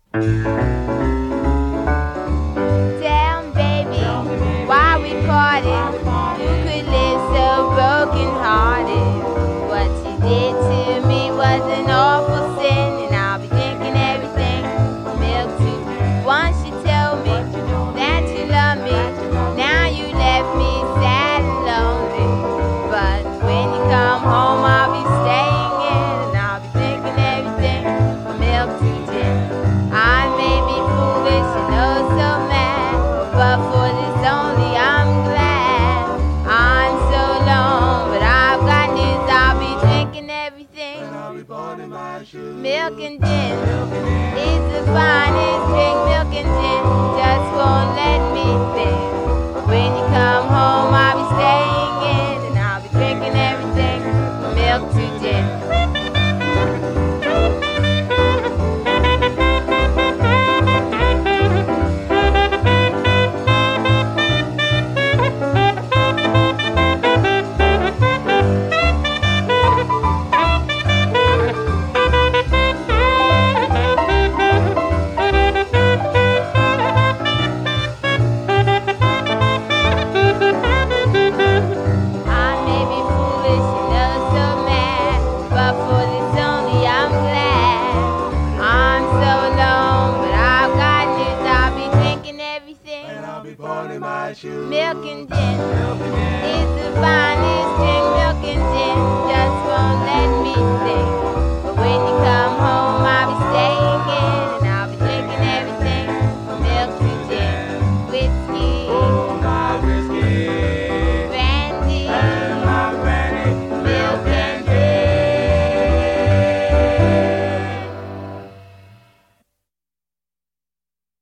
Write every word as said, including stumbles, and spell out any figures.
Tell me, baby, why we parted? You could live so broken hearted. What you did to me was an awful sin, and I'll be drinking everything from milk to once you tell me that you love me. Now you left me sad and lonely. But when you come home, I'll be staying in, and I'll be drinking everything from milk to gin. I may be foolish and oh so mad, but for this only I'm glad. I'm so alone, but I've got news. I'll be drinking everything. Milk and gin is the finest drink. Milk and gin just won't let me think. When you come home, I'll be staying in, and I'll be drinking everything from milk to gin. Milk and gin.